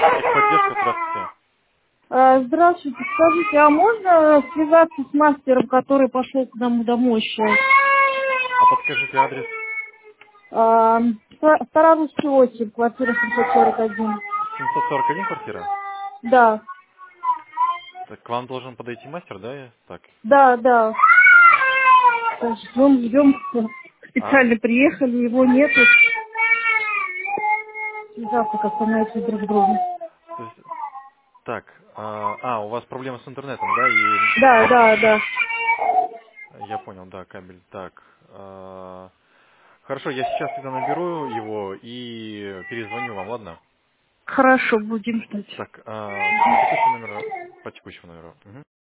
Техподдержка, здравствуйте. Здравствуйте, скажите, а можно связаться с мастером, который пошел к нам домой сейчас? А подскажите адрес. Старорусский 8, квартира 741. 741 квартира? Да, Так, к вам должен подойти мастер, да? Так. да. Ждем. А? Специально приехали, его нету. Связаться как-то найти друг друга. То есть, так, у вас проблема с интернетом, да? И Да. я понял, да, кабель. Так, хорошо, я сейчас тогда наберу его и перезвоню вам, ладно? Хорошо, будем ждать. Так, по текущему номеру. Мгм.